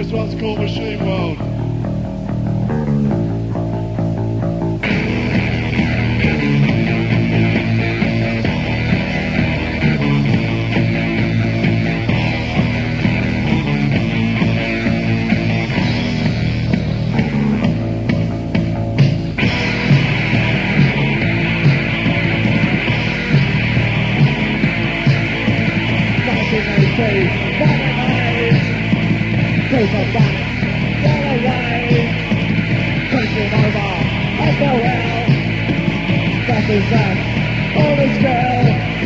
This one's called Machine World. Take a back, get away, taking over, I go well, that is that, all is well.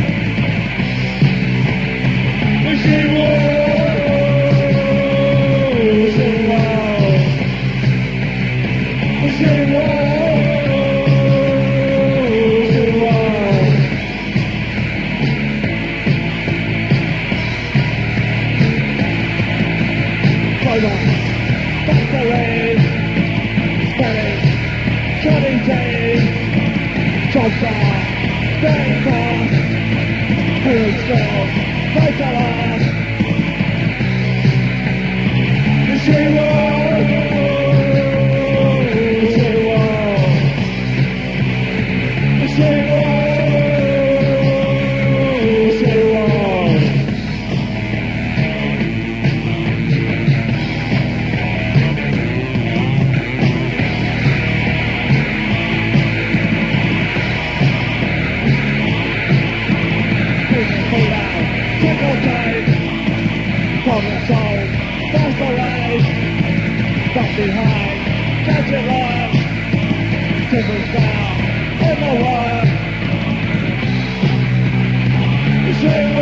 Machine world, machine world, machine world, machine world. Back the rain, spinning, cutting days, jobs are, staying fast, heroes still, fight the last. Machine world, machine world, machine world, machine world. Tickle time, problem solved, fast away, stop behind, catch it live, tickles down, in the wire,